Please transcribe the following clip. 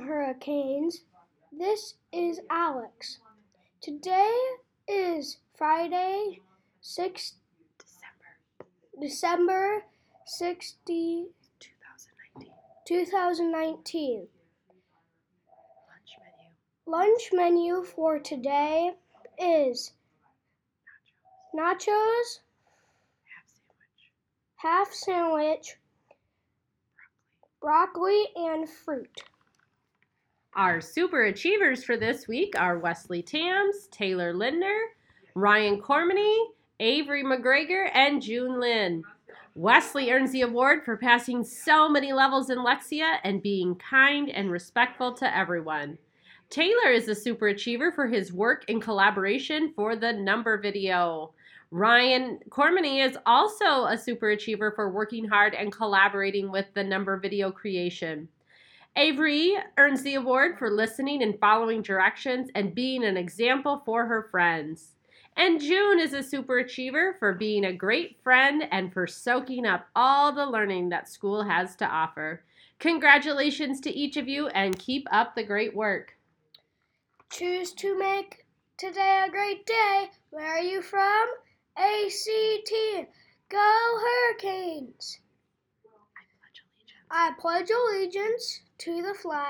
Hurricanes. This is Alex. Today is Friday, December 60, 2019. Lunch menu for today is nachos, half sandwich, broccoli, and fruit. Our super achievers for this week are Wesley Tams, Taylor Lindner, Ryan Cormany, Avery McGregor, and June Lynn. Wesley earns the award for passing so many levels in Lexia and being kind and respectful to everyone. Taylor is a super achiever for his work in collaboration for the number video. Ryan Cormany is also a super achiever for working hard and collaborating with the number video creation. Avery earns the award for listening and following directions and being an example for her friends. And June is a super achiever for being a great friend and for soaking up all the learning that school has to offer. Congratulations to each of you and keep up the great work. Choose to make today a great day. Where are you from? ACT. Go Hurricanes. I pledge allegiance to the flag